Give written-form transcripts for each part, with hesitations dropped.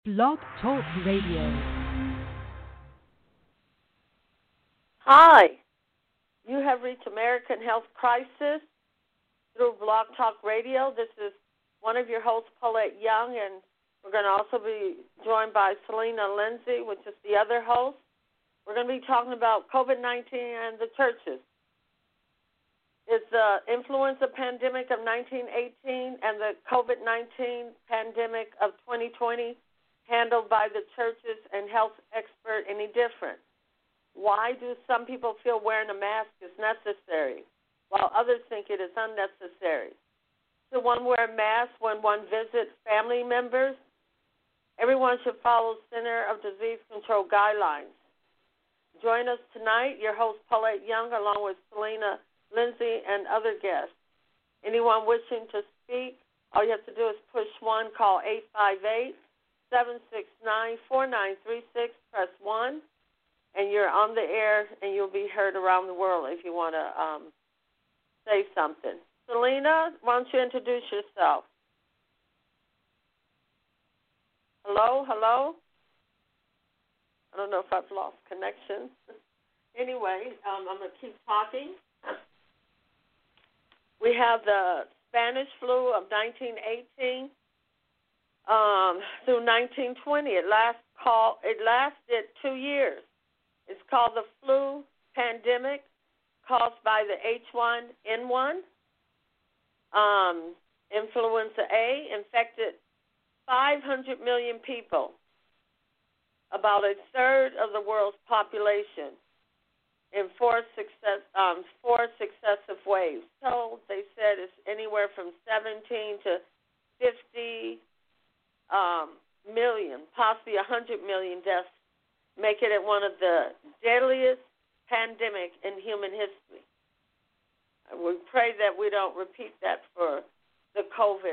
Blog Talk Radio. Hi, you have reached American Health Crisis through Blog Talk Radio. This is one of your hosts, Paulette Young, and we're going to also be joined by Selena Lindsay, which is the other host. We're going to be talking about COVID-19 and the churches. It's the influenza pandemic of 1918 and the COVID-19 pandemic of 2020 handled by the churches and health expert any different? Why do some people feel wearing a mask is necessary, while others think it is unnecessary? Should one wear a mask when one visits family members? Everyone should follow Center of Disease Control guidelines. Join us tonight, your host Paulette Young, along with Selena Lindsay and other guests. Anyone wishing to speak, all you have to do is push 1, call 858-769-4936, press 1, and you're on the air, and you'll be heard around the world if you want to say something. Selena, why don't you introduce yourself? Hello? I don't know if I've lost connection. Anyway, I'm going to keep talking. We have the Spanish flu of 1918 through 1920. It lasted 2 years. It's called the flu pandemic, caused by the H1N1. Influenza A infected 500 million people, about a third of the world's population, in four successive waves. So they said it's anywhere from 17 to 50 million, possibly 100 million deaths, make it one of the deadliest pandemic in human history. We pray that we don't repeat that for the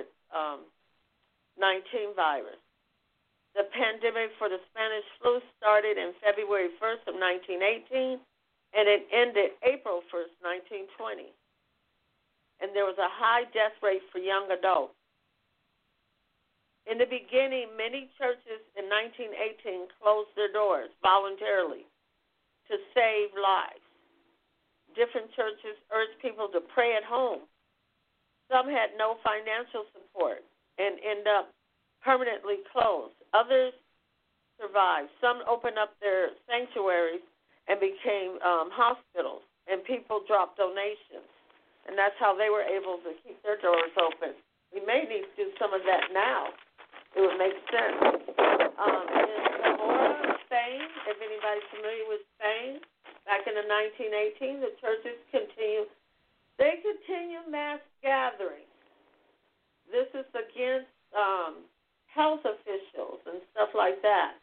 COVID-19 virus. The pandemic for the Spanish flu started in February 1st of 1918, and it ended April 1st, 1920. And there was a high death rate for young adults. In the beginning, many churches in 1918 closed their doors voluntarily to save lives. Different churches urged people to pray at home. Some had no financial support and ended up permanently closed. Others survived. Some opened up their sanctuaries and became hospitals, and people dropped donations. And that's how they were able to keep their doors open. We may need to do some of that now. It would make sense. In Zamora, Spain, if anybody's familiar with Spain, back in the 1918, the churches continue mass gatherings. This is against health officials and stuff like that.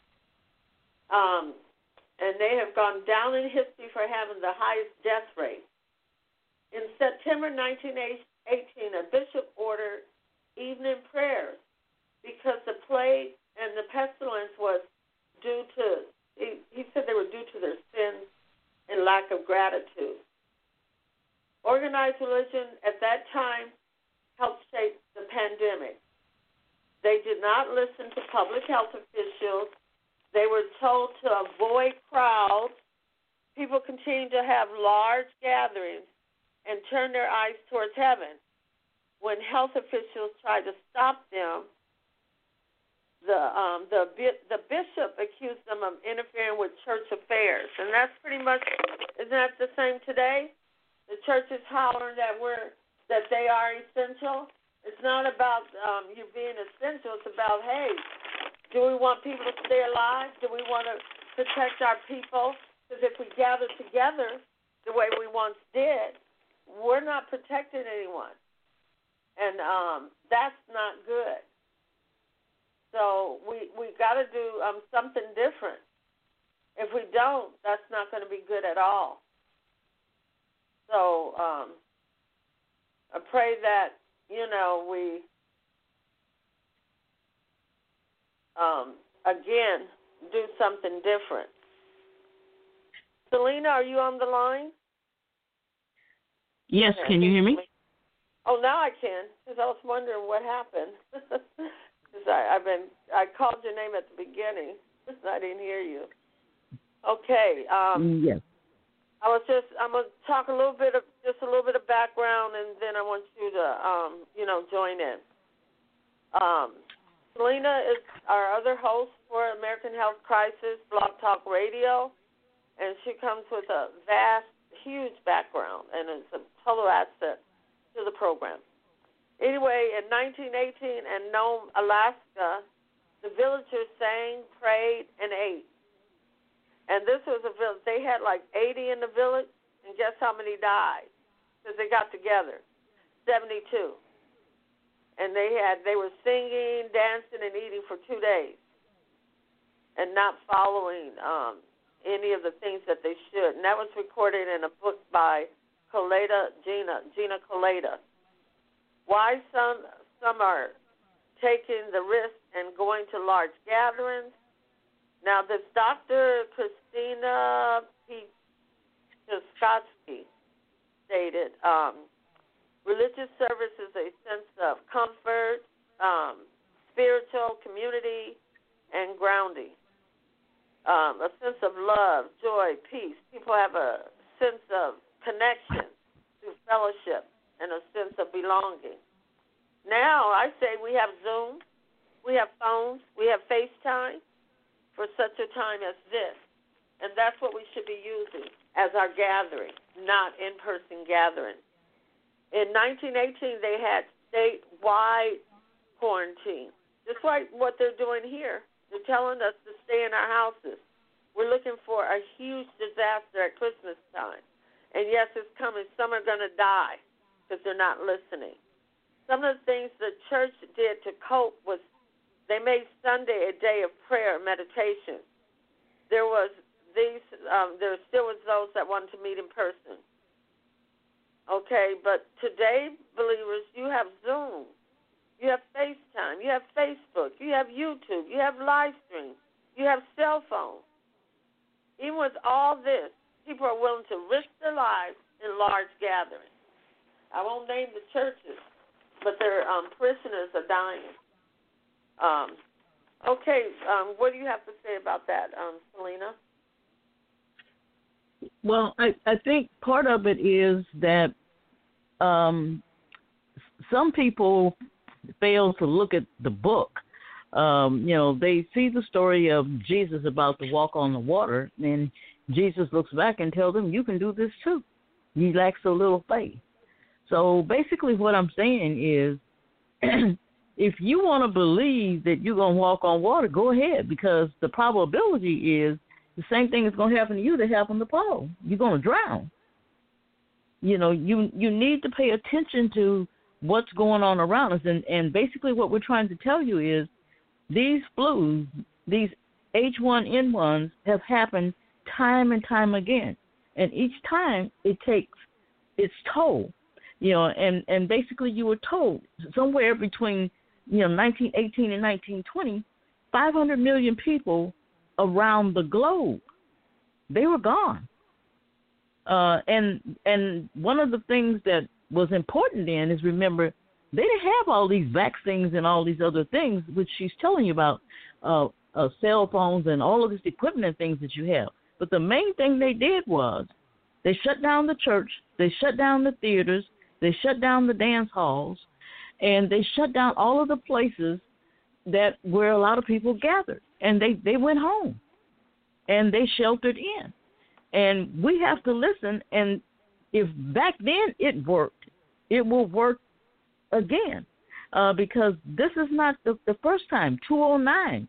And they have gone down in history for having the highest death rate. In September 1918, a bishop ordered evening prayers because the plague and the pestilence was due to, he said they were due to their sins and lack of gratitude. Organized religion at that time helped shape the pandemic. They did not listen to public health officials. They were told to avoid crowds. People continued to have large gatherings and turn their eyes towards heaven. When health officials tried to stop them, the bishop accused them of interfering with church affairs. And that's pretty much, isn't that the same today? The church is hollering that they are essential. It's not about you being essential. It's about, hey, do we want people to stay alive? Do we want to protect our people? Because if we gather together the way we once did, we're not protecting anyone. And that's not good. So we got to do something different. If we don't, that's not going to be good at all. So I pray that, we again, do something different. Selena, are you on the line? Yes, can you hear me? Oh, now I can, because I was wondering what happened. because I called your name at the beginning. I didn't hear you. Okay. Yes. I'm gonna talk a little bit of background, and then I want you to, join in. Selena is our other host for American Health Crisis Blog Talk Radio, and she comes with a vast, huge background, and is a total asset to the program. Anyway, in 1918 in Nome, Alaska, the villagers sang, prayed, and ate. And this was a village. They had like 80 in the village, and guess how many died? Because they got together, 72. And they were singing, dancing, and eating for 2 days, and not following any of the things that they should. And that was recorded in a book by Gina Colada. Why some are taking the risk and going to large gatherings. Now, this Dr. Christina Piaskoski stated, religious service is a sense of comfort, spiritual community, and grounding. A sense of love, joy, peace. People have a sense of connection through fellowship and a sense of belonging. Now, I say we have Zoom, we have phones, we have FaceTime for such a time as this. And that's what we should be using as our gathering, not in-person gathering. In 1918, they had statewide quarantine, just like what they're doing here. They're telling us to stay in our houses. We're looking for a huge disaster at Christmas time. And yes, it's coming. Some are going to die because they're not listening. Some of the things the church did to cope was they made Sunday a day of prayer and meditation. There still was those that wanted to meet in person. Okay, but today, believers, you have Zoom, you have FaceTime, you have Facebook, you have YouTube, you have live streams, you have cell phones. Even with all this, people are willing to risk their lives in large gatherings. I won't name the churches, but their parishioners are dying. What do you have to say about that, Selena? Well, I think part of it is that some people fail to look at the book. They see the story of Jesus about to walk on the water, and Jesus looks back and tells them, you can do this too. You lack so little faith. So basically what I'm saying is if you want to believe that you're going to walk on water, go ahead, because the probability is the same thing is going to happen to you that happened to Paul. You're going to drown. You need to pay attention to what's going on around us. And basically what we're trying to tell you is these flus, these H1N1s have happened time and time again. And each time it takes its toll. And basically you were told somewhere between 1918 and 1920, 500 million people around the globe, they were gone. And one of the things that was important then is, remember, they didn't have all these vaccines and all these other things, which she's telling you about, cell phones and all of this equipment and things that you have. But the main thing they did was they shut down the church, they shut down the theaters, they shut down the dance halls, and they shut down all of the places that where a lot of people gathered. And they went home, and they sheltered in. And we have to listen, and if back then it worked, it will work again, because this is not the first time. 2009,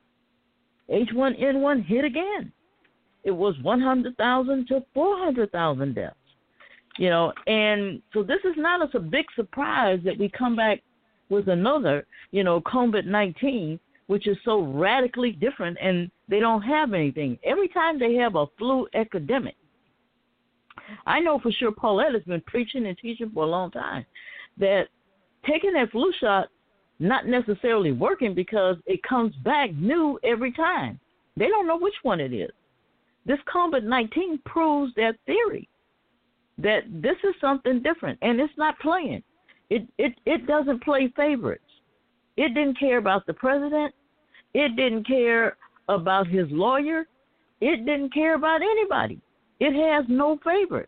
H1N1 hit again. It was 100,000 to 400,000 deaths. And so this is not a big surprise that we come back with another, COVID-19, which is so radically different, and they don't have anything. Every time they have a flu epidemic, I know for sure Paulette has been preaching and teaching for a long time that taking that flu shot not necessarily working because it comes back new every time. They don't know which one it is. This COVID-19 proves that theory, that this is something different, and it's not playing. It doesn't play favorites. It didn't care about the president. It didn't care about his lawyer. It didn't care about anybody. It has no favorites.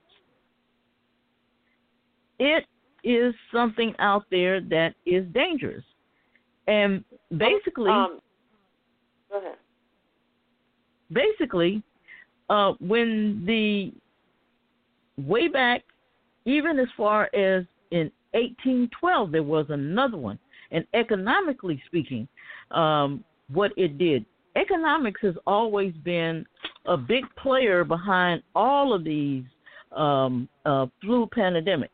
It is something out there that is dangerous. And basically, go ahead. Basically, when the way back, even as far as in 1812, there was another one. And economically speaking, what it did, economics has always been a big player behind all of these flu pandemics.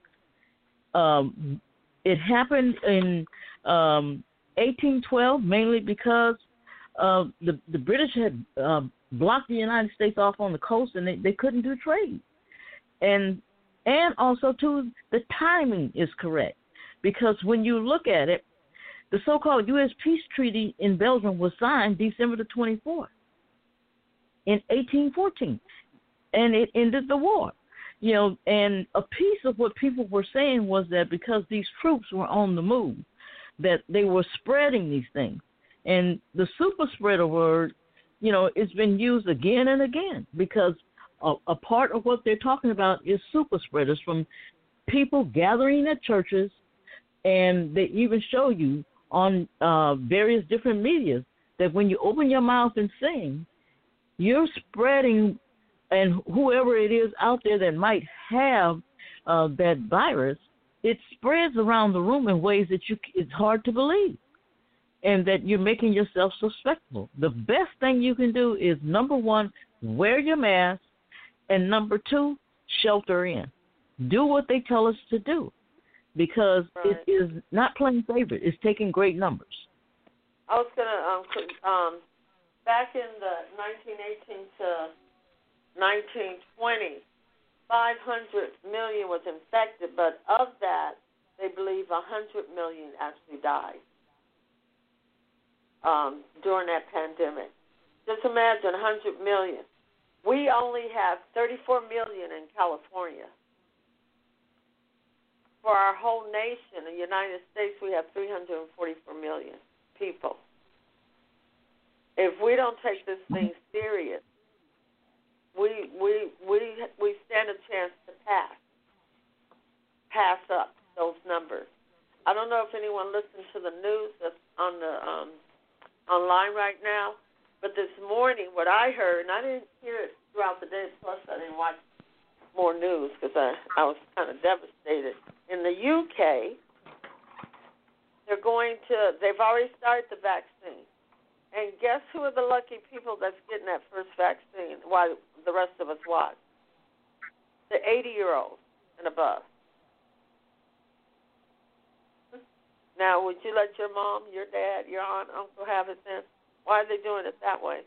It happened in 1812 mainly because the British had blocked the United States off on the coast, and they couldn't do trade. And also, too, the timing is correct, because when you look at it, the so-called U.S. peace treaty in Belgium was signed December the 24th in 1814, and it ended the war. You know, and a piece of what people were saying was that because these troops were on the move, that they were spreading these things. And the super spreader word, you know, it's been used again and again, because a part of what they're talking about is super spreaders, from people gathering at churches, and they even show you on various different medias that when you open your mouth and sing, you're spreading, and whoever it is out there that might have that virus, it spreads around the room in ways that it's hard to believe, and that you're making yourself susceptible. The best thing you can do is, number one, wear your mask, and number two, shelter in. Do what they tell us to do, because right. It is not playing favorite. It's taking great numbers. I was going to, back in the 1918 to 1920, 500 million was infected, but of that, they believe 100 million actually died during that pandemic. Just imagine 100 million. We only have 34 million in California. For our whole nation, the United States, we have 344 million people. If we don't take this thing serious, we stand a chance to pass up those numbers. I don't know if anyone listens to the news that's on the online right now, but this morning what I heard, and I didn't hear it throughout the day, plus I didn't watch more news because I was kind of devastated. In the UK, they've already started the vaccine. And guess who are the lucky people that's getting that first vaccine while the rest of us watch? The 80-year-olds and above. Now, would you let your mom, your dad, your aunt, uncle have it then? Why are they doing it that way?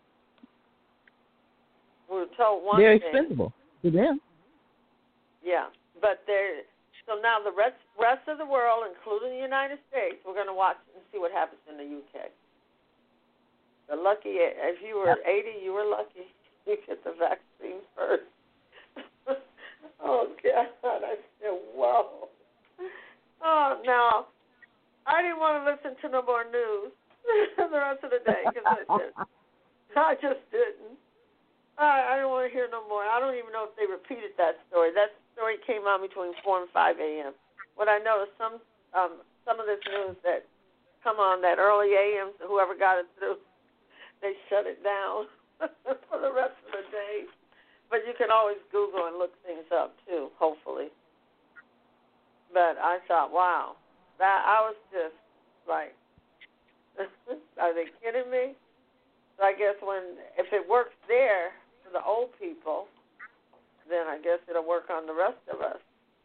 We were told one they're thing. expendable to them. Yeah, but so now the rest of the world, including the United States, we're going to watch and see what happens in the UK. The lucky, if you were 80, you were lucky. You get the vaccine first. Oh, God, I said, whoa. Oh, no. I didn't want to listen to no more news the rest of the day because I just didn't. I don't want to hear no more. I don't even know if they repeated that story. That story came out between 4 and 5 a.m. What I know is some of this news that come on that early a.m., so whoever got it through, they shut it down for the rest of the day. But you can always Google and look things up, too, hopefully. But I thought, wow, I was just like, are they kidding me? So I guess if it works there for the old people, then I guess it'll work on the rest of us.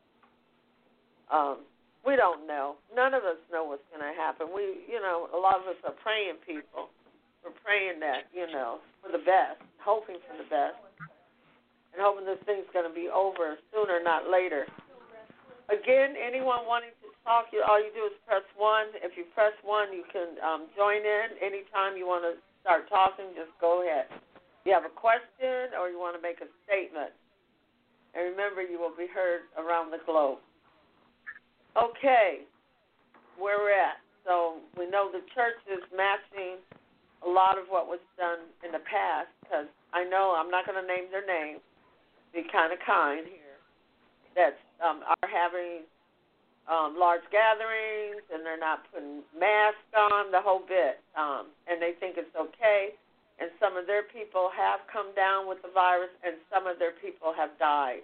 We don't know. None of us know what's going to happen. A lot of us are praying people. We're praying that, for the best, hoping for the best, and hoping this thing's going to be over sooner, not later. Again, anyone wanting to talk, all you do is press 1. If you press 1, you can join in. Anytime you want to start talking, just go ahead. If you have a question or you want to make a statement. And remember, you will be heard around the globe. Okay, where we're at. So we know the church is matching a lot of what was done in the past, because I know, I'm not going to name their name, be kind of kind here, that are having large gatherings, and they're not putting masks on, the whole bit, and they think it's okay. And some of their people have come down with the virus, and some of their people have died.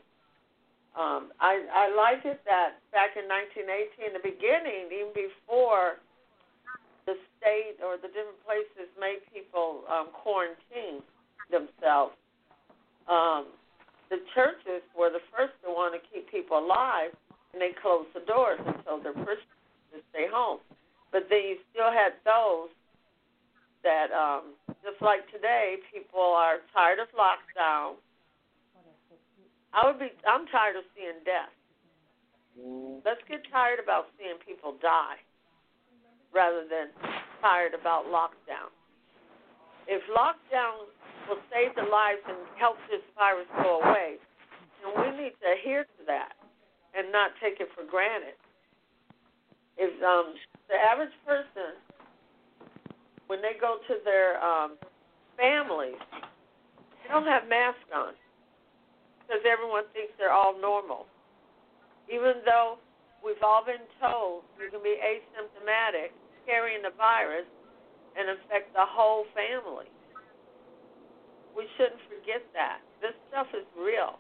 I like it that back in 1918, in the beginning, even before the state or the different places made people quarantine themselves, the churches were the first to want to keep people alive, and they closed the doors and told their Christians to stay home. But then you still had those that, just like today, people are tired of lockdown. I'm tired of seeing death. Let's get tired about seeing people die rather than tired about lockdown. If lockdown will save the lives and help this virus go away, then we need to adhere to that and not take it for granted. If the average person, when they go to their families, they don't have masks on because everyone thinks they're all normal. Even though we've all been told you can be asymptomatic, carrying the virus, and infect the whole family. We shouldn't forget that. This stuff is real.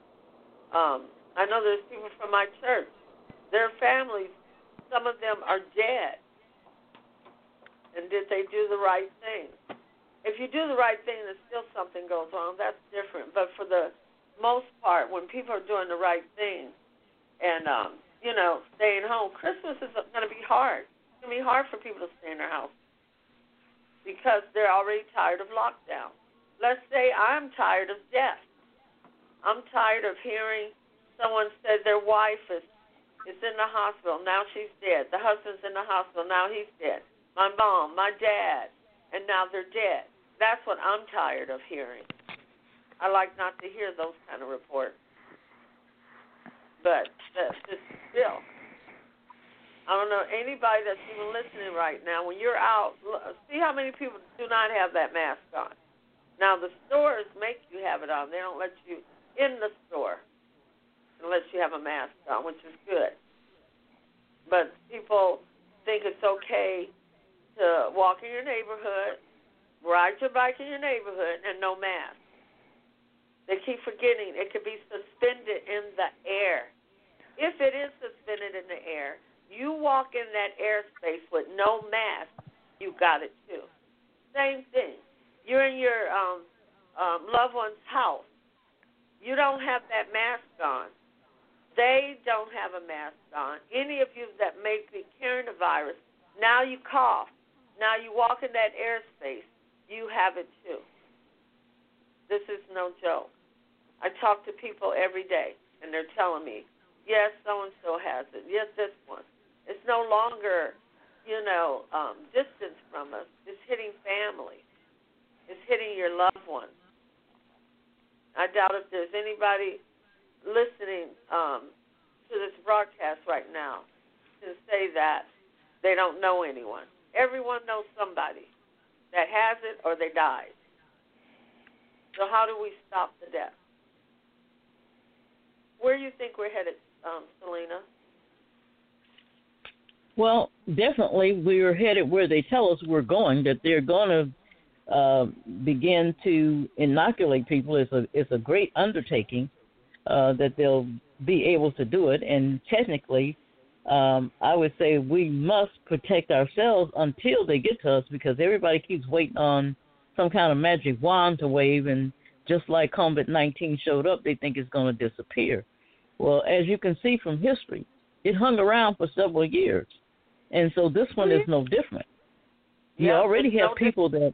I know there's people from my church. Their families, some of them are dead. And did they do the right thing? If you do the right thing and still something goes wrong, that's different. But for the most part, when people are doing the right thing and, staying home, Christmas is going to be hard. It's going to be hard for people to stay in their house because they're already tired of lockdown. Let's say I'm tired of death. I'm tired of hearing someone say their wife is in the hospital. Now she's dead. The husband's in the hospital. Now he's dead. My mom, my dad, and now they're dead. That's what I'm tired of hearing. I like not to hear those kind of reports. But just still, I don't know anybody that's even listening right now. When you're out, see how many people do not have that mask on. Now, the stores make you have it on. They don't let you in the store unless you have a mask on, which is good. But people think it's okay to walk in your neighborhood, ride your bike in your neighborhood, and no mask. They keep forgetting it could be suspended in the air. If it is suspended in the air, you walk in that airspace with no mask, you got it too. Same thing. You're in your loved one's house. You don't have that mask on. They don't have a mask on. Any of you that may be carrying the virus, now you cough. Now you walk in that airspace. You have it too. This is no joke. I talk to people every day, and they're telling me, yes, so-and-so has it. Yes, this one. It's no longer, distance from us. It's hitting family. It's hitting your loved ones. I doubt if there's anybody listening to this broadcast right now can say that they don't know anyone. Everyone knows somebody that has it or they died. So how do we stop the death? Where do you think we're headed, Selena? Well, definitely we're headed where they tell us we're going, that they're going to begin to inoculate people. It's a great undertaking that they'll be able to do it. And technically, I would say we must protect ourselves until they get to us, because everybody keeps waiting on some kind of magic wand to wave, and just like COVID-19 showed up, they think it's going to disappear. Well, as you can see from history, it hung around for several years, and so this one is no different. You already have people that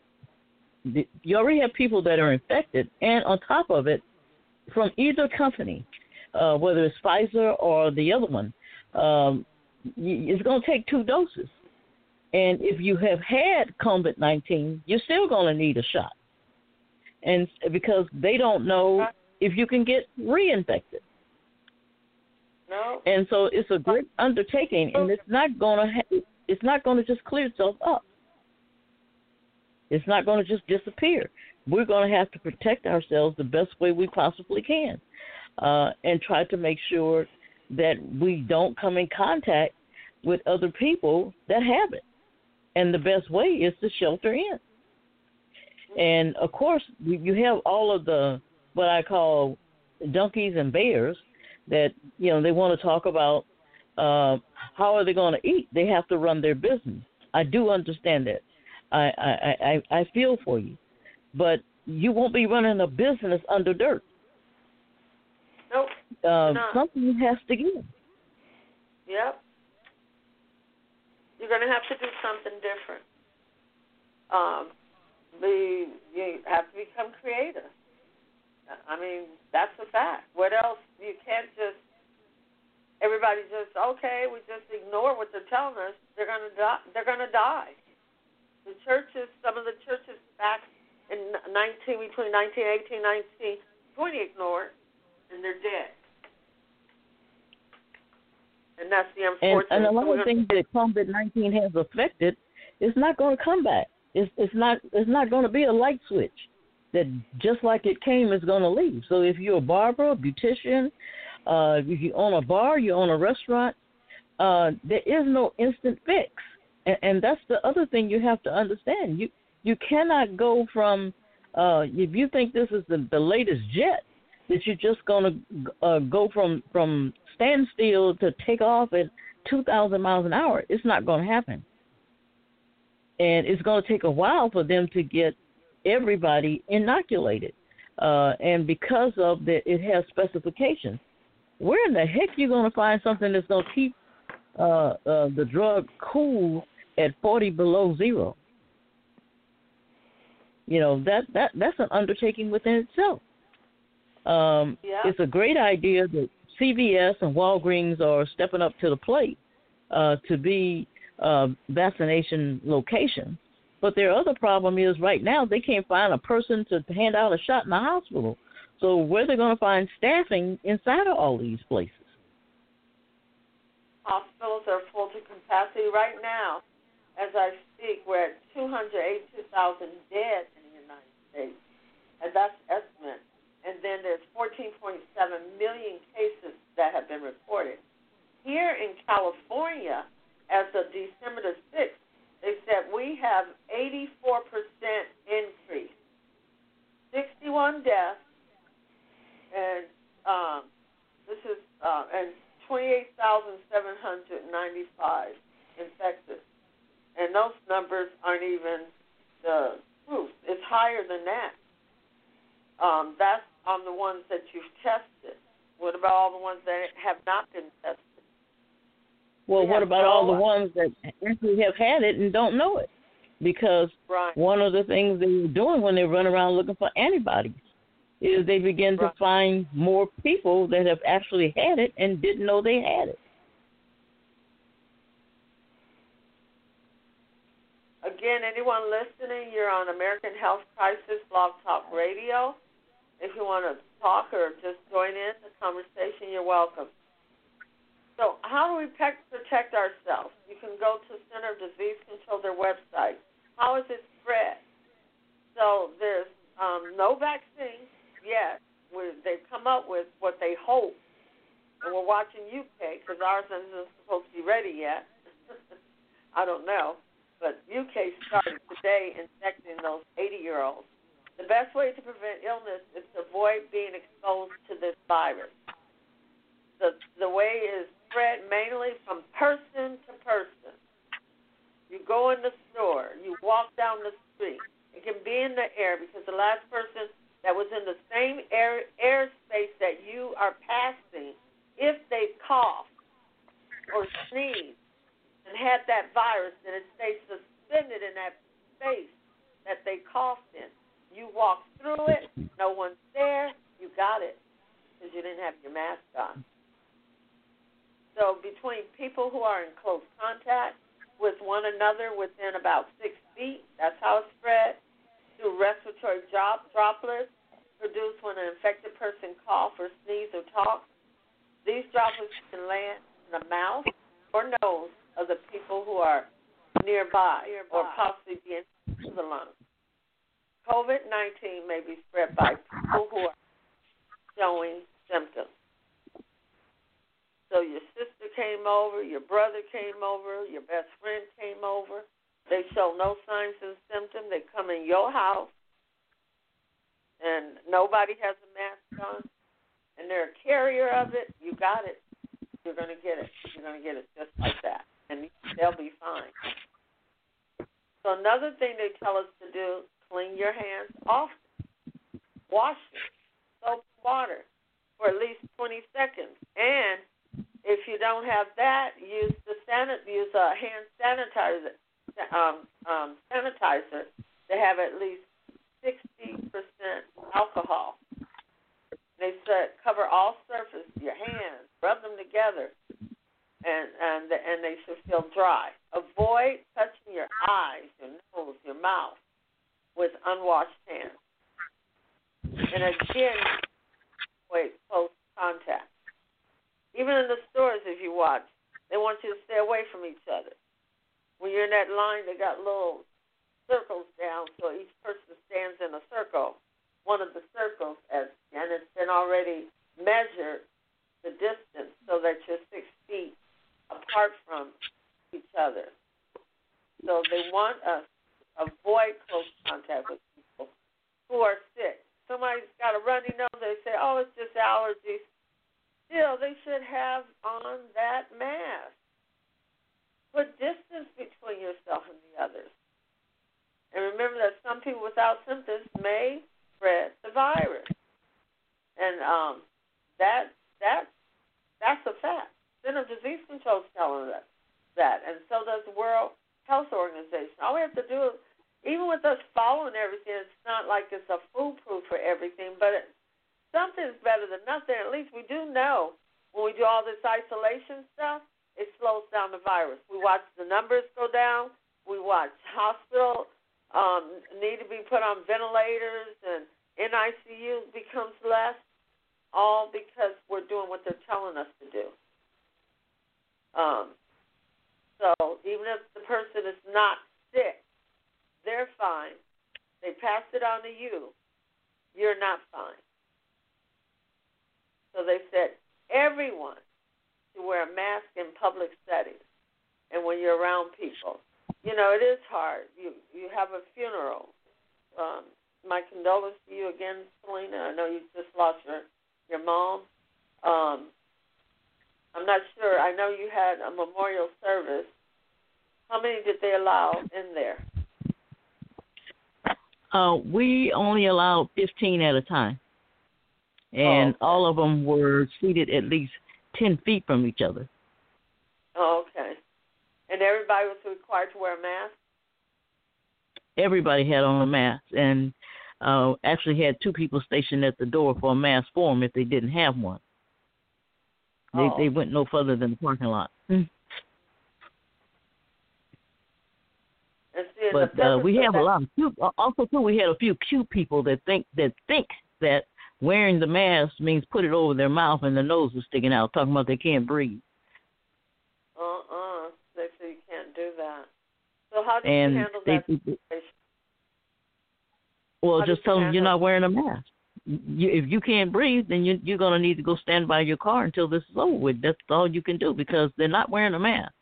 are infected, and on top of it, from either company, whether it's Pfizer or the other one, it's going to take 2 doses. And if you have had COVID-19, you're still going to need a shot, and because they don't know if you can get reinfected. No. And so it's a great undertaking, and it's not going it's not going to just clear itself up. It's not going to just disappear. We're going to have to protect ourselves the best way we possibly can, and try to make sure that we don't come in contact with other people that have it. And the best way is to shelter in. And, of course, you have all of the what I call donkeys and bears that, you know, they want to talk about how are they going to eat. They have to run their business. I do understand that. I feel for you. But you won't be running a business under dirt. Nope. Something has to give. Yep. You're going to have to do something different. You have to become creative. I mean, that's a fact. What else? You can't just, everybody just, okay, we just ignore what they're telling us. They're going to die. They're going to die. The churches, some of the churches back in between 1918 and 1920 ignored, and they're dead. And that's the unfortunate. And a lot of things that COVID-19 has affected, it's not going to come back. It's not going to be a light switch that just like it came is going to leave. So if you're a barber, a beautician, if you own a bar, you own a restaurant, there is no instant fix. And that's the other thing you have to understand. You cannot go from if you think this is the latest jet, that you're just going to go from standstill to take off at 2,000 miles an hour. It's not going to happen. And it's going to take a while for them to get everybody inoculated. And because of that, it has specifications. Where in the heck are you going to find something that's going to keep the drug cool at 40 below zero? You know, that's an undertaking within itself. It's a great idea that CVS and Walgreens are stepping up to the plate to be vaccination locations. But their other problem is right now they can't find a person to hand out a shot in the hospital. So where they're going to find staffing inside of all these places? Hospitals are full to capacity right now. As I speak, we're at 282,000 dead in the United States, and that's estimate. And then there's 14.7 million cases that have been reported. Here in California, as of December the 6th, they said we have 84% increase, 61 deaths, and and 28,795 infected. And those numbers aren't even the proof. It's higher than that. That's on the ones that you've tested. What about all the ones that have not been tested? Well, what about all the ones that actually have had it and don't know it? Because one of the things they were doing when they run around looking for antibodies is they begin to find more people that have actually had it and didn't know they had it. Again, anyone listening, you're on American Health Crisis Blog Talk Radio. If you want to talk or just join in the conversation, you're welcome. So how do we protect ourselves? You can go to Center of Disease Control, their website. How is it spread? So there's no vaccine yet. They've come up with what they hope, and we're watching UK because ours isn't supposed to be ready yet. I don't know. But UK started today infecting those 80-year-olds. The best way to prevent illness is to avoid being exposed to this virus. The way is spread mainly from person to person. You go in the store, you walk down the street. It can be in the air because the last person that was in the same airspace that you are passing, if they cough or sneeze and had that virus, then it stays suspended in that space that they coughed in. You walk through it, no one's there, you got it because you didn't have your mask on. So between people who are in close contact with one another within about 6 feet, that's how it's spread, through respiratory droplets produced when an infected person coughs or sneezes or talks. These droplets can land in the mouth or nose of the people who are nearby or possibly be into the lungs. COVID-19 may be spread by people who are showing symptoms. So your sister came over, your brother came over, your best friend came over. They show no signs and symptoms. They come in your house, and nobody has a mask on, and they're a carrier of it. You got it. You're going to get it. You're going to get it just like that, and they'll be fine. So another thing they tell us to do, clean your hands often. Wash them, soap and water for at least 20 seconds. And if you don't have that, use a hand sanitizer. Sanitizer to have at least 60% alcohol. They said cover all surfaces, your hands, rub them together, and they should feel dry. Avoid touching your eyes, your nose, your mouth with unwashed hands. And again, avoid close contact. Even in the stores, if you watch, they want you to stay away from each other. When you're in that line, they got little circles down, so each person stands in a circle, one of the circles, and it's been already measured the distance so that you're 6 feet apart from each other. So they want us to avoid close contact with people who are sick. Somebody's got a runny nose, they say, oh, it's just allergies. Still, they should have on that mask. Put distance between yourself and the others. And remember that some people without symptoms may spread the virus. And that's a fact. Center of Disease Control is telling us that. And so does the World Health Organization. All we have to do is, even with us following everything, it's not like it's a foolproof for everything, but something's better than nothing. At least we do know when we do all this isolation stuff, it slows down the virus. We watch the numbers go down. We watch hospitals need to be put on ventilators, and NICU becomes less, all because we're doing what they're telling us to do. So even if the person is not sick, they're fine. They passed it on to you. You're not fine. So they said everyone to wear a mask in public settings and when you're around people. You know, it is hard. You have a funeral. My condolences to you again, Selena. I know you just lost your mom. I'm not sure. I know you had a memorial service. How many did they allow in there? We only allowed 15 at a time. And all of them were seated at least 10 feet from each other. Oh, okay. And everybody was required to wear a mask? Everybody had on a mask, and actually had 2 people stationed at the door for a mask for them if they didn't have one. They went no further than the parking lot. But we have a lot of cute. Also, too, we had a few cute people that think that wearing the mask means put it over their mouth and the nose is sticking out, talking about they can't breathe. They say you can't do that. So how do you handle that situation? Well, just tell them you're not wearing a mask. If you can't breathe, then you're going to need to go stand by your car until this is over with. That's all you can do because they're not wearing a mask.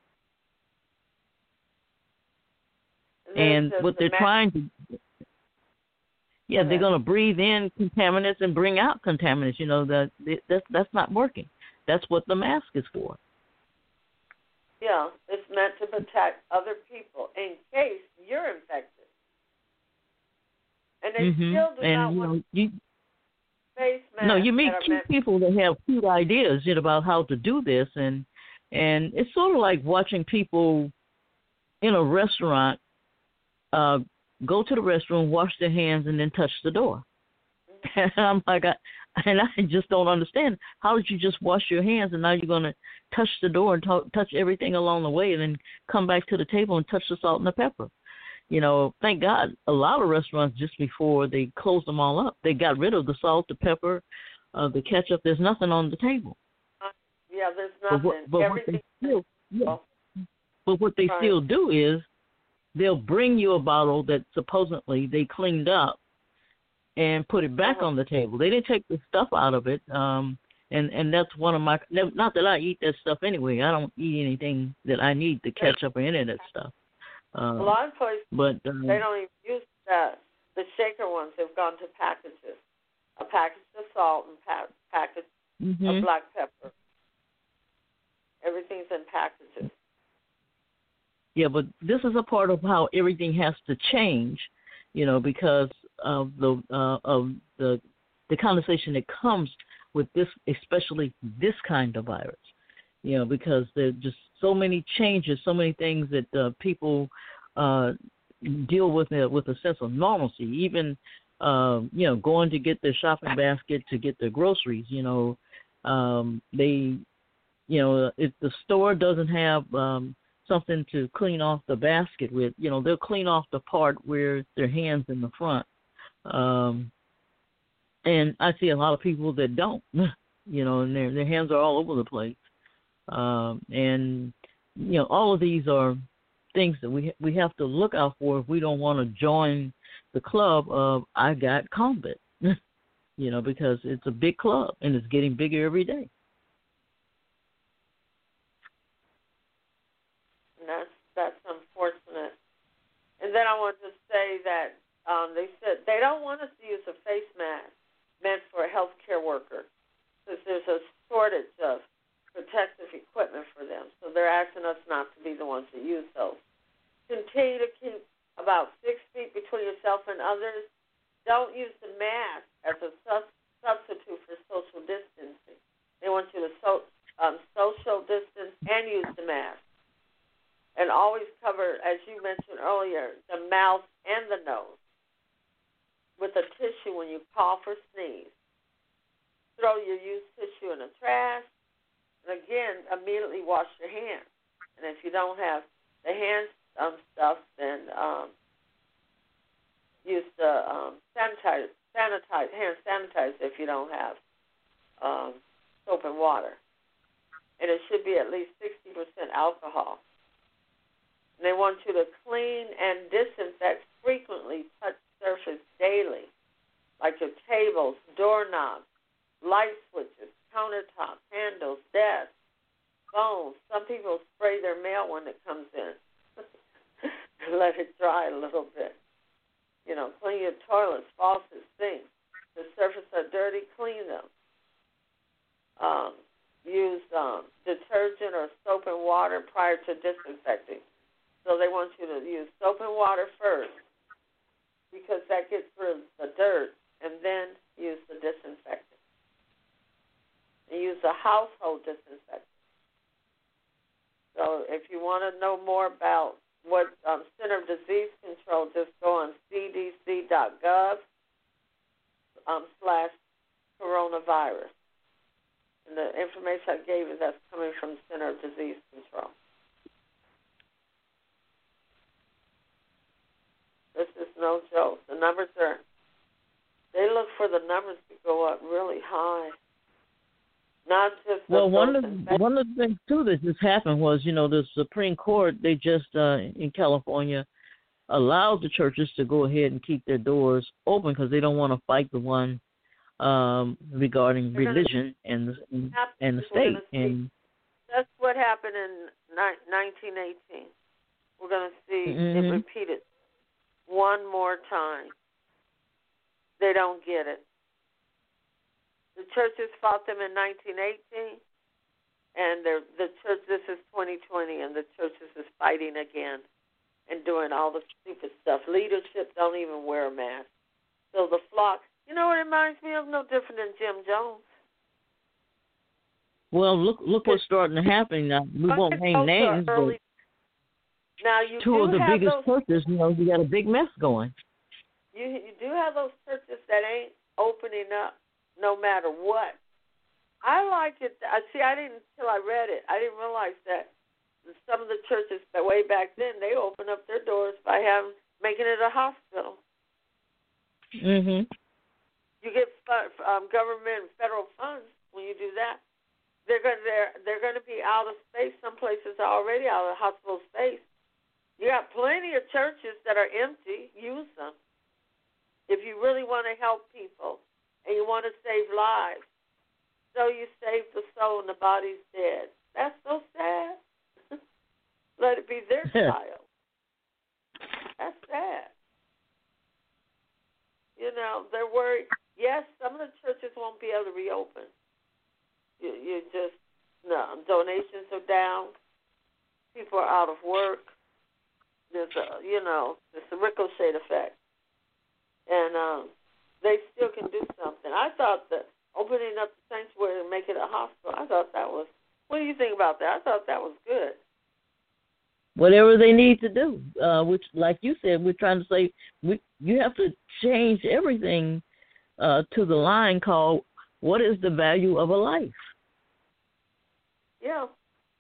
And what they're trying to, they're going to breathe in contaminants and bring out contaminants. You know, that's not working. That's what the mask is for. Yeah, it's meant to protect other people in case you're infected. And they still do not want face masks. No, you meet cute people that have cute ideas about how to do this, and it's sort of like watching people in a restaurant go to the restroom, wash their hands, and then touch the door. And I'm like, I just don't understand. How did you just wash your hands and now you're going to touch the door and touch everything along the way and then come back to the table and touch the salt and the pepper? You know, thank God a lot of restaurants just before they closed them all up, they got rid of the salt, the pepper, the ketchup. There's nothing on the table. Yeah, there's nothing. But what they Right. still do is they'll bring you a bottle that supposedly they cleaned up and put it back on the table. They didn't take the stuff out of it. And that's one of my, not that I eat that stuff anyway. I don't eat anything that I need to catch up or any of that stuff. A lot of places, but they don't even use that. The shaker ones have gone to packages. A package of salt and package of black pepper. Everything's in packages. Yeah, but this is a part of how everything has to change, because of the conversation that comes with this, especially this kind of virus. Because there's just so many changes, so many things that people deal with a sense of normalcy. Even going to get their shopping basket to get their groceries. They, if the store doesn't have something to clean off the basket with, they'll clean off the part where their hands in the front. And I see a lot of people that don't, and their hands are all over the place. And all of these are things that we have to look out for if we don't want to join the club of I got COVID, because it's a big club and it's getting bigger every day. And that's unfortunate. And then I want to say that they said they don't want us to use a face mask meant for a healthcare worker because there's a shortage of protective equipment for them. So they're asking us not to be the ones that use those. Continue to keep about 6 feet between yourself and others. Don't use the mask as a substitute for social distancing. They want you to social distance and use the mask. And always cover, as you mentioned earlier, the mouth and the nose with a tissue when you cough or sneeze. Throw your used tissue in the trash. And again, immediately wash your hands. And if you don't have the hand stuff, then use the hand sanitizer if you don't have soap and water. And it should be at least 60% alcohol. And they want you to clean and disinfect frequently, touch surface daily, like your tables, doorknobs, light switches, countertops, handles, desks, phones. Some people spray their mail when it comes in and let it dry a little bit. Clean your toilets, faucets, sinks. The surfaces are dirty, clean them. Use detergent or soap and water prior to disinfecting. So they want you to use soap and water first because that gets rid of the dirt, and then use the disinfectant. And use a household disinfectant. So if you want to know more about what Center of Disease Control, just go on cdc.gov/coronavirus. And the information I gave you, that's coming from Center of Disease Control. This is no joke. The numbers they look for the numbers to go up really high. Not just one of the things too that just happened was, the Supreme Court, they just in California allowed the churches to go ahead and keep their doors open because they don't want to fight the one regarding religion and the state. And that's what happened in 1918. We're going to see it repeated one more time. They don't get it. The churches fought them in 1918, and the church. This is 2020, and the churches is fighting again and doing all the stupid stuff. Leadership don't even wear a mask. So the flock, what it reminds me of? No different than Jim Jones. Well, look what's starting to happen now. We won't name names, but now you two of the biggest churches, you got a big mess going. You do have those churches that ain't opening up no matter what. I like it. I didn't until I read it. I didn't realize that some of the churches that way back then, they open up their doors by making it a hospital. Mhm. You get government and federal funds when you do that. they're going to be out of space. Some places are already out of hospital space. You got plenty of churches that are empty. Use them. If you really want to help people and you want to save lives, so you save the soul and the body's dead. That's so sad. Let it be their child. That's sad. You know, they're worried. Yes, some of the churches won't be able to reopen. You just, no, donations are down. People are out of work. There's a ricochet effect. And they still can do something. I thought that opening up the sanctuary and make it a hospital, I thought that was, what do you think about that? I thought that was good. Whatever they need to do, which, like you said, we're trying to say, you have to change everything to the line called, what is the value of a life? Yeah.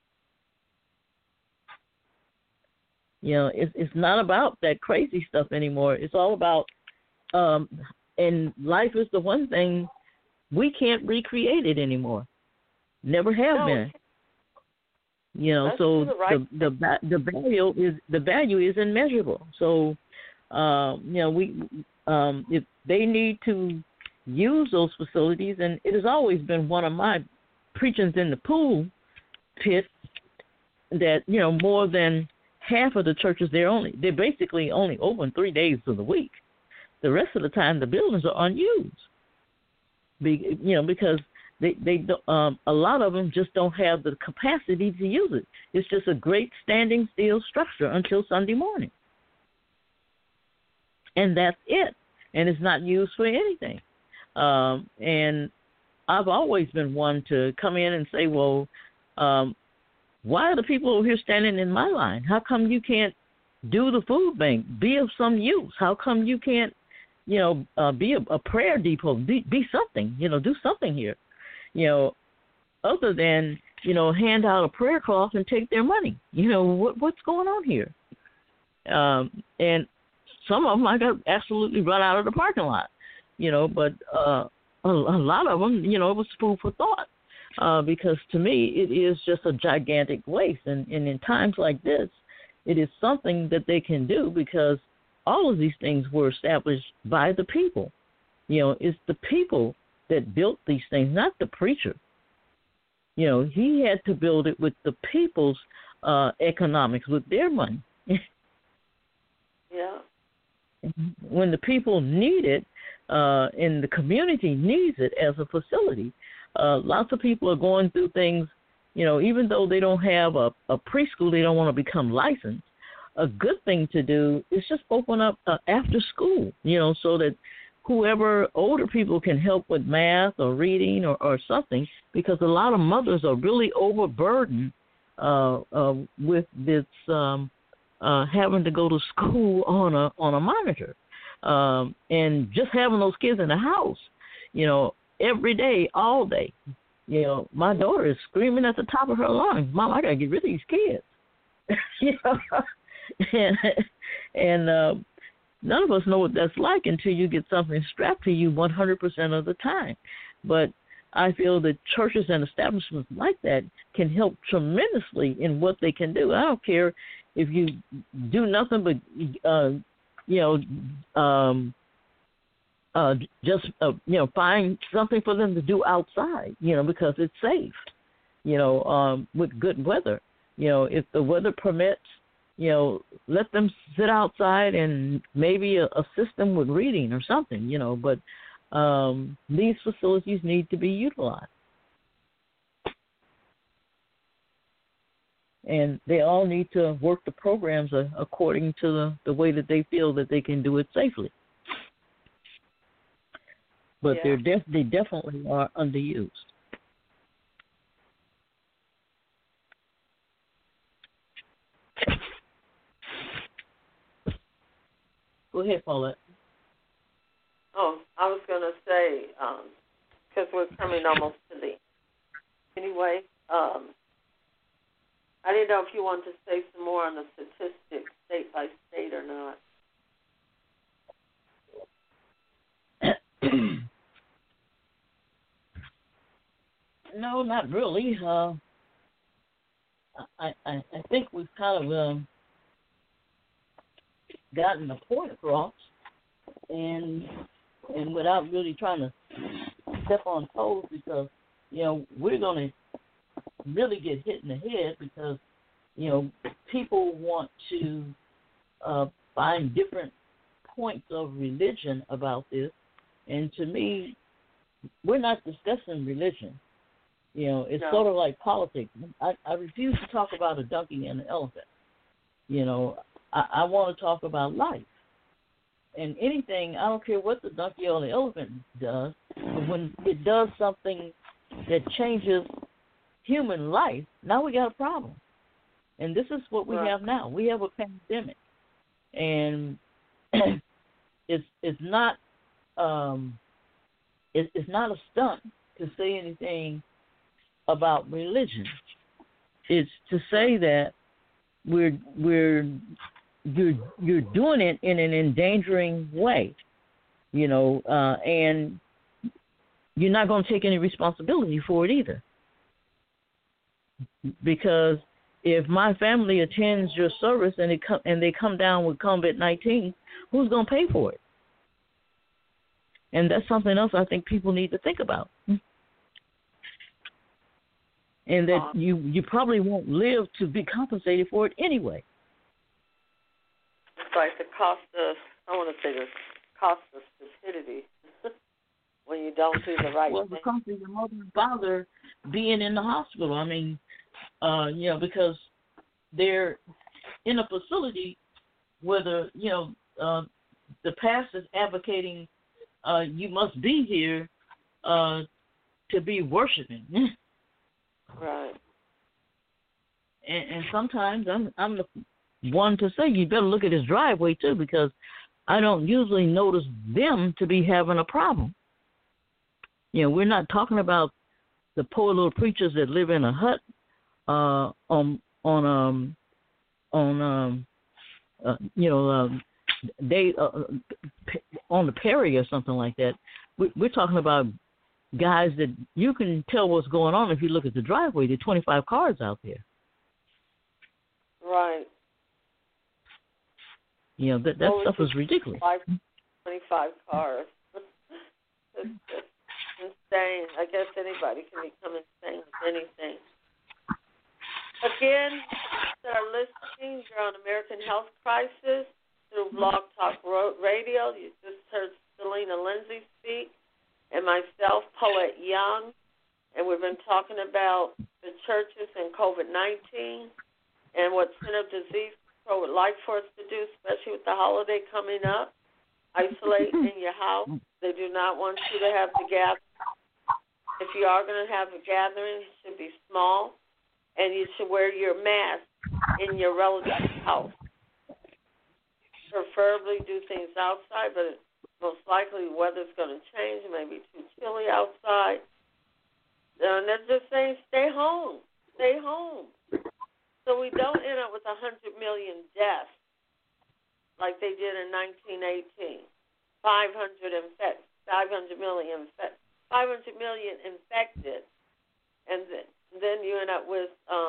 You know, it's not about that crazy stuff anymore. It's all about, and life is the one thing we can't recreate it anymore. Never have been. You know, so the value is immeasurable. So, you know, if they need to use those facilities, and it has always been one of my preachings in the pool pit that, you know, more than half of the churches, they're basically only open 3 days of the week. The rest of the time, the buildings are unused. Because they a lot of them just don't have the capacity to use it. It's just a great standing steel structure until Sunday morning, and that's it. And it's not used for anything. And I've always been one to come in and say, well, why are the people over here standing in my line? How come you can't do the food bank? Be of some use. How come you can't, be a prayer depot? Be something. Do something here. Other than, hand out a prayer cloth and take their money. What's going on here? And some of them I got absolutely run out of the parking lot, but a lot of them, it was food for thought. Because to me, it is just a gigantic waste. And in times like this, it is something that they can do because all of these things were established by the people. It's the people that built these things, not the preacher. He had to build it with the people's economics, with their money. Yeah. When the people need it, and the community needs it as a facility, lots of people are going through things, even though they don't have a preschool, they don't want to become licensed. A good thing to do is just open up after school, so that whoever older people can help with math or reading or something, because a lot of mothers are really overburdened with this having to go to school on a monitor, and just having those kids in the house, every day, all day. My daughter is screaming at the top of her lungs, "Mom, I got to get rid of these kids." And none of us know what that's like until you get something strapped to you 100% of the time. But I feel that churches and establishments like that can help tremendously in what they can do. I don't care if you do nothing but, just find something for them to do outside, because it's safe, with good weather. If the weather permits, let them sit outside and maybe assist them with reading or something, but these facilities need to be utilized. And they all need to work the programs according to the way that they feel that they can do it safely. But they definitely are underused. Go ahead, Paulette. Oh, I was going to say, because we're coming almost to the anyway, I didn't know if you wanted to say some more on the statistics, state by state or not. No, not really. I think we've kind of gotten the point across, and without really trying to step on toes, because we're going to really get hit in the head, because people want to find different points of religion about this, and to me, we're not discussing religion. It's sort of like politics. I refuse to talk about a donkey and an elephant. I want to talk about life. And anything, I don't care what the donkey or the elephant does, but when it does something that changes human life, now we got a problem. And this is what we have now. We have a pandemic. And it's not it's not a stunt to say anything about religion. It's to say that you're doing it in an endangering way, and you're not going to take any responsibility for it either. Because if my family attends your service and they come down with COVID-19, who's going to pay for it? And that's something else I think people need to think about. And that you probably won't live to be compensated for it anyway. It's like the cost of stupidity when you don't do the right thing. Well, the cost of your mother and father being in the hospital. I mean, because they're in a facility where the pastor's advocating you must be here to be worshiping. Right. And sometimes I'm the one to say you better look at his driveway too, because I don't usually notice them to be having a problem. We're not talking about the poor little preachers that live in a hut on the prairie or something like that. We're talking about guys that you can tell what's going on if you look at the driveway. There are 25 cars out there. Right. That stuff is ridiculous. 25 cars. It's just insane. I guess anybody can become insane with anything. Again, that are listening, you're on American Health Crisis through Blog Talk Radio. You just heard Selena Lindsay speak, and myself, Paulette Young, and we've been talking about the churches and COVID-19 and what Center of Disease Control would like for us to do, especially with the holiday coming up. Isolate in your house. They do not want you to have the gathering. If you are going to have a gathering, it should be small, and you should wear your mask in your relative's house. Preferably do things outside, but most likely the weather's going to change. It may be too chilly outside. And they're just saying, stay home. Stay home. So we don't end up with 100 million deaths like they did in 1918. 500 million infected. And then you end up with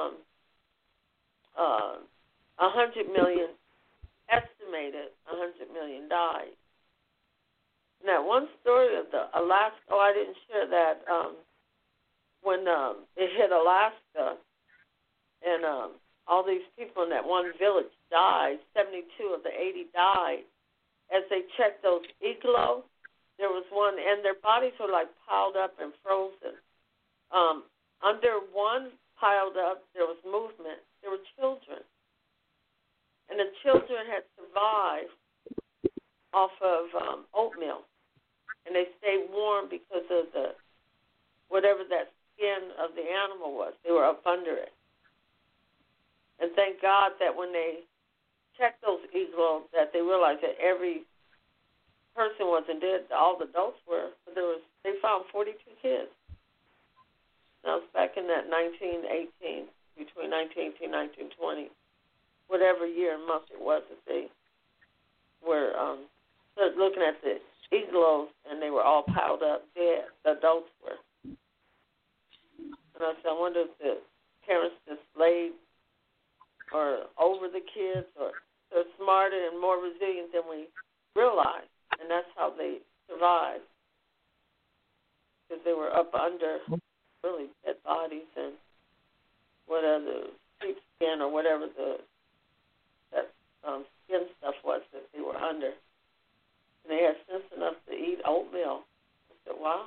100 million, estimated 100 million died. Now, one story of the Alaska, I didn't share that, when it hit Alaska and all these people in that one village died, 72 of the 80 died. As they checked those igloos, there was one, and their bodies were like piled up and frozen. Under one piled up, there was movement. There were children. And the children had survived off of oatmeal. And they stayed warm because of the whatever that skin of the animal was. They were up under it. And thank God that when they checked those igloos, that they realized that every person wasn't dead. All the adults were, but they found 42 kids. Now it's back in that 1918, between 1918 and 1920, whatever year and month it was that they were looking at the igloos, and they were all piled up dead. The adults were. And I said, I wonder if the parents just laid or over the kids, or they're smarter and more resilient than we realize, and that's how they survived, because they were up under really dead bodies and whatever sheepskin or whatever that skin stuff was that they were under. And they had sense enough to eat oatmeal. I said, wow,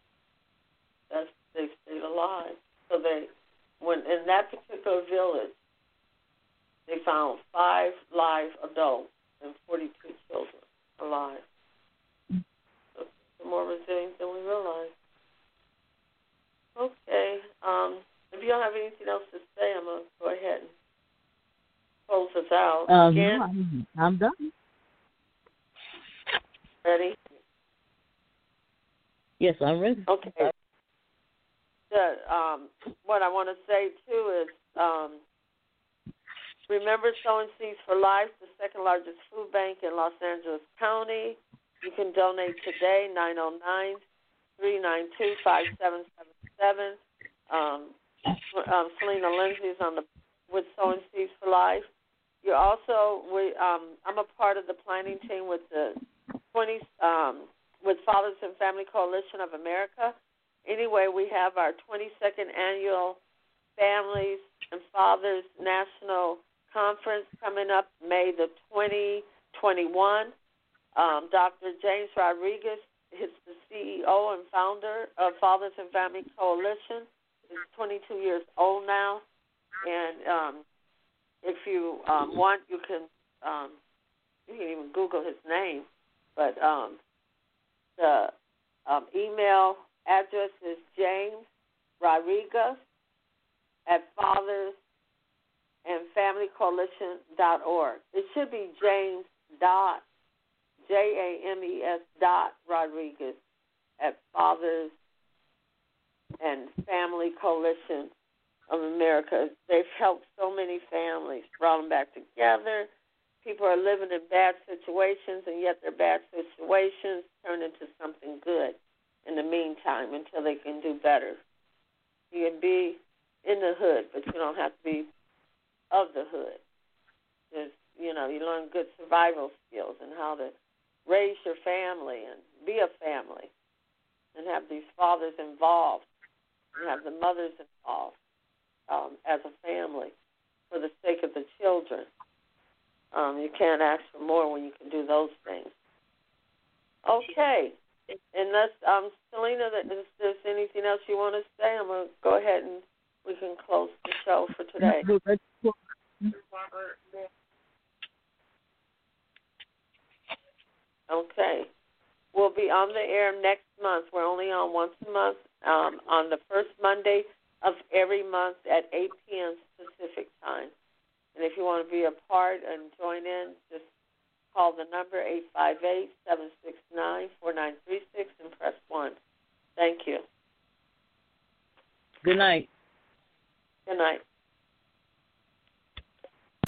they stayed alive. So they, when in that particular village, they found 5 live adults and 42 children alive. So they're more resilient than we realize. Okay. If you don't have anything else to say, I'm going to go ahead and close us out. No, I'm done. Ready? Yes, I'm ready. Okay. What I want to say, too, is remember Sowing Seeds for Life, the second largest food bank in Los Angeles County. You can donate today, 909-392-5777. Selena Lindsay is with Sowing Seeds for Life. You're also, I'm a part of the planning team with the with Fathers and Family Coalition of America. Anyway, we have our 22nd annual Families and Fathers National Conference coming up May the 2021. Dr. James Rodriguez is the CEO and founder of Fathers and Family Coalition. He's 22 years old now, and if you want, you can even Google his name. But the email address is James Rodriguez at fathersandfamilycoalition.org. It should be James James Rodriguez at Fathers and Family Coalition of America. They've helped so many families, brought them back together. People are living in bad situations, and yet their bad situations turn into something good in the meantime until they can do better. You can be in the hood, but you don't have to be of the hood. There's, you learn good survival skills and how to raise your family and be a family and have these fathers involved and have the mothers involved as a family for the sake of the children. You can't ask for more when you can do those things. Okay. Unless, Selena, if there's anything else you want to say, I'm going to go ahead and we can close the show for today. Okay. We'll be on the air next month. We're only on once a month on the first Monday of every month at 8 p.m. Pacific time. And if you want to be a part and join in, just call the number 858-769-4936 and press 1. Thank you. Good night. Good night.